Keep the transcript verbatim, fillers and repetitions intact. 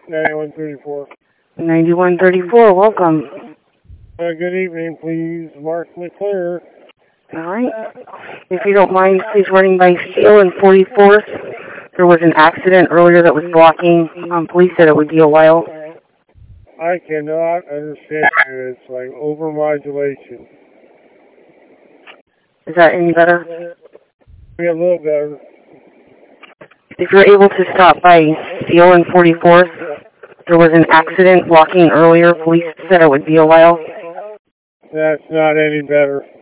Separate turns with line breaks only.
ninety-one thirty-four.
ninety-one thirty-four, welcome.
Uh, good evening, please. Mark McClure.
All right. If you don't mind, please running by Steel and forty-fourth. There was an accident earlier that was blocking. Um, police said it would be a while.
I cannot understand it. It's like overmodulation.
Is that any better?
Yeah, a little better.
If you're able to stop by Steel and forty-fourth, there was an accident blocking earlier. Police said it would be a while.
That's not any better.